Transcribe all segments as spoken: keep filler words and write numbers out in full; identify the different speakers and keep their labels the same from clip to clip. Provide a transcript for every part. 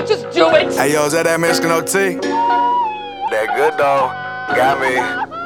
Speaker 1: just do it.
Speaker 2: Hey, yo, is that that Mexican O T? That good though. Got me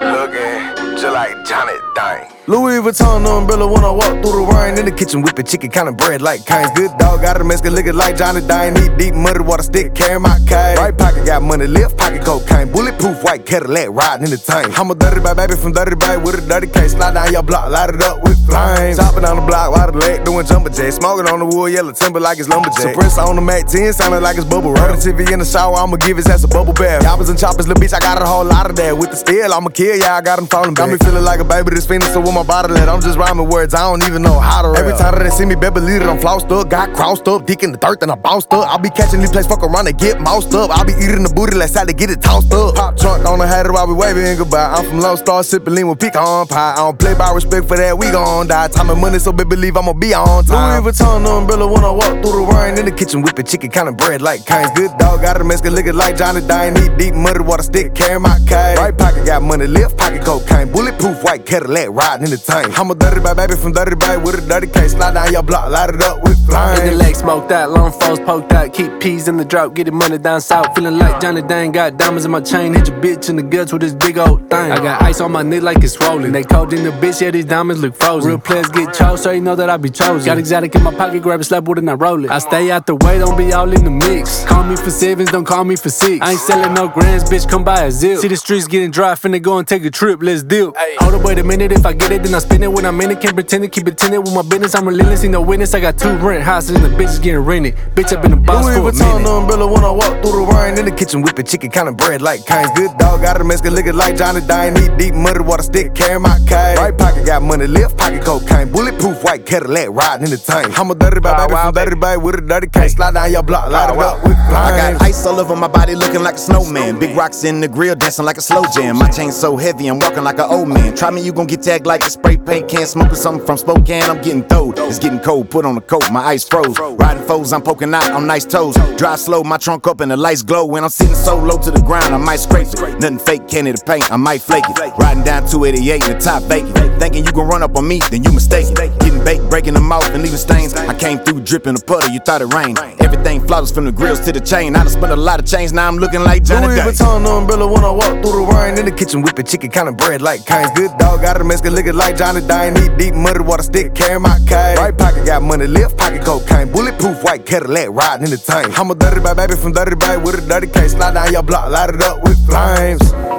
Speaker 2: looking just like Johnny Dang. Louis Vuitton umbrella when I walk through the rain. In the kitchen whipping chicken, kinda bread like Cane's. Good dog, got a Mexican looking like Johnny Dang. Need deep muddy water stick, carry my cane. Right pocket got money, left pocket cocaine. Bulletproof white Cadillac riding in the tank. I'm a dirty bad baby from dirty bay with a dirty case. Slide down your block, light it up with flames. Chopping on the block, while the leg doing jumper jacks. Smoking on the wood, yellow timber like it's lumberjack. Suppressor on the Mac ten, sounding like it's bubble wrap. T V in the shower, I'ma give his ass a bubble bath. Choppers and choppers, little bitch, I got a whole lot of that. With the steel, I'ma kill ya, I got him falling back. Got me feeling like a baby that's fiending, so with my body let, I'm just rhyming words, I don't even know how to rap. Every time that they see me, better believe it, I'm flossed up. Got crossed up, dick in the dirt, then I bounced up. I'll be catching these plays, fuck around and get moused up. I'll be eating the booty, let's to get it tossed up. Pop trunk on the hat while we waving goodbye. I'm from Lone Star, sipping lean with pecan pie. I don't play by respect for that, we gon' die. Time and money, so baby believe I'ma be on time. Louis Vuitton umbrella when I walk through the rain. In the kitchen whipping chicken, kinda bread like Cane's. Good dog, got a Mexican looking like Johnny Dang. Need deep muddy water stick, carry my cane. Right pocket got money, left pocket cocaine. Bulletproof white Cadillac riding in the tank. I'm a dirty bad baby from dirty bay with a dirty case. Slide down your block, light it up with flames.
Speaker 3: In the leg smoked out, long foes poked out. Keep peas in the drought, get the money down south. Feeling like Johnny Dang, got diamonds in my chain. Hit your bitch in the guts with this big old thing. I got ice on my neck like it's swollen. They cold in the bitch, yeah, these diamonds look frozen. Real players get chose, so you know that I be chosen. Got exotic in my pocket, grab a slap with it and I roll it. I stay out the way, don't be all in the mix. Call me for sevens, don't call me for six. I ain't selling no grands, bitch, come buy a zip. See the streets getting dry, finna go and take a trip, let's deal. Hold up, wait a minute, if I get it, then I spin it. When I'm in it, can't pretend it, keep it tinted with my business. I'm relentless, ain't no witness. I got two rent houses and the bitches getting rented. Bitch, I've been a boss
Speaker 2: Louis
Speaker 3: for a
Speaker 2: Vuitton
Speaker 3: minute.
Speaker 2: umbrella when I walk through the rain. In the kitchen whipping chicken, kinda bread like Cane's. Good dog, got a Mexican looking like Johnny Dang. Need deep muddy water stick, carry my cane. Right pocket got money, left pocket cocaine. Bulletproof white Cadillac riding in the tank. I'm a dirty bad baby from dirty bay with a dirty case. Slide down your block, light it up with flames.
Speaker 4: I got ice all over my body looking like a snowman. Big rocks in the grill dancing like a slow jam. My chain so heavy I'm walking like an old man. Try me, you gon' get tagged like a spray paint can. Smoking something from Spokane, I'm getting throwed. It's getting cold, put on a coat, my ice froze. Riding foes, I'm poking out on nice toes. Drive slow, my trunk up and the lights glow. When I'm sitting so low to the ground, I might scrape it. Nothing fake, candy to paint, I might flake it. Riding down two eighty-eight in the top vacant. Thinking you gon' run up on me, then you mistaken. Getting baked, breaking them off and leaving stains. I came through dripping a puddle, you thought it rained. Everything flawless from the grills to the chain. I done spent a lot of change, now I'm looking like Johnny Dang.
Speaker 2: Louis Vuitton umbrella when I walk through the rain. In the kitchen whipping chicken, kinda bread like Cane's. Good dog, got a Mexican looking like Johnny Dang. Need deep muddy water stick, carry my cane. Right pocket got money, left pocket cocaine. Bulletproof white Cadillac riding in the tank. I'm a dirty bad baby from dirty bay with a dirty case. Slide down your block, light it up with flames.